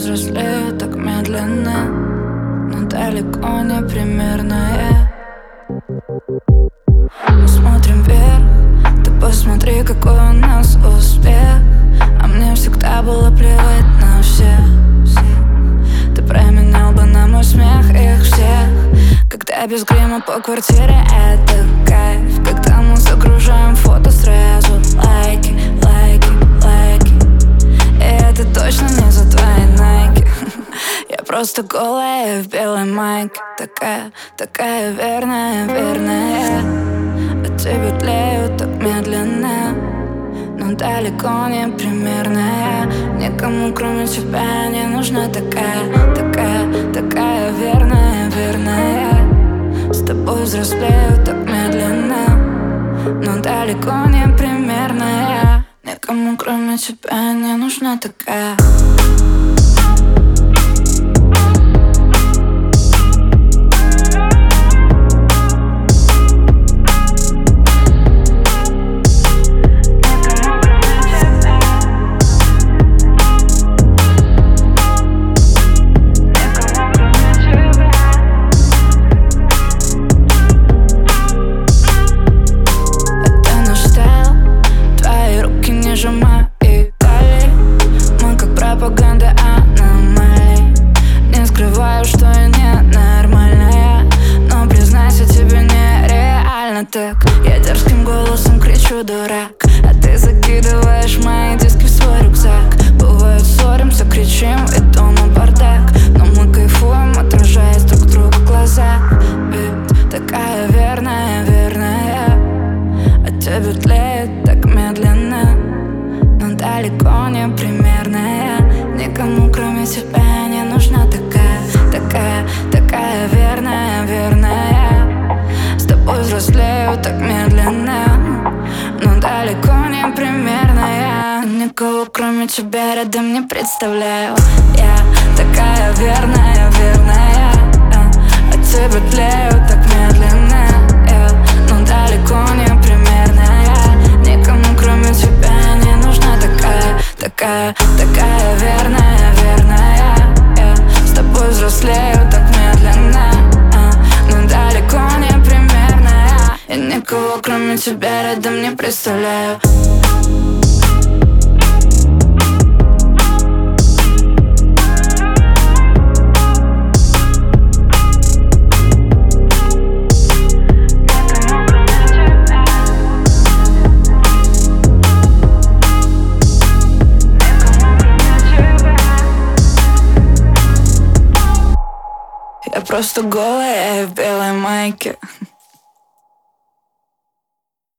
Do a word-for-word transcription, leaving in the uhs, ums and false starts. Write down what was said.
взрослею так медленно, но далеко не примерная. Мы смотрим вверх, ты посмотри, какой у нас успех. А мне всегда было плевать на всех. Ты променял бы на мой смех их всех. Когда без грима по квартире это кайф. Когда мы загружаем фото сразу лайки, лайки, лайки. И это точно не за твои найки. Я просто голая в белой майке. Такая, такая верная, верная. От тебя тлею так медленно, но далеко не примерная. Никому кроме тебя не нужна такая, такая, такая верная, верная. С тобой взрослею так медленно, но далеко не примерная. Никому кроме тебя не нужна такая. Мои талии, мы как пропаганда аномалий. Не скрываю, что я ненормальная, но признайся, тебе нереально так. Я дерзким голосом кричу дурак, а ты закидываешь мои диски в свой рюкзак. Бывает ссоримся, кричим и дома бардак, но мы кайфуем, отражаясь друг в друга глаза. Ведь такая верная, верная. От тебя тлеет так медленно, но далеко не примерная. Никому кроме тебя не нужна такая, такая, такая верная, верная. С тобой взрослею так медленно, но далеко не примерная. Никого кроме тебя рядом не представляю. Я такая верная, верная. От тебя тлею так медленно, но далеко не примерная. Никому кроме тебя не нужна такая, такая, такая верная, верная. Я с тобой взрослею так медленно, но далеко не примерная. Я никого кроме тебя рядом не представляю. Я просто голая в белой майке.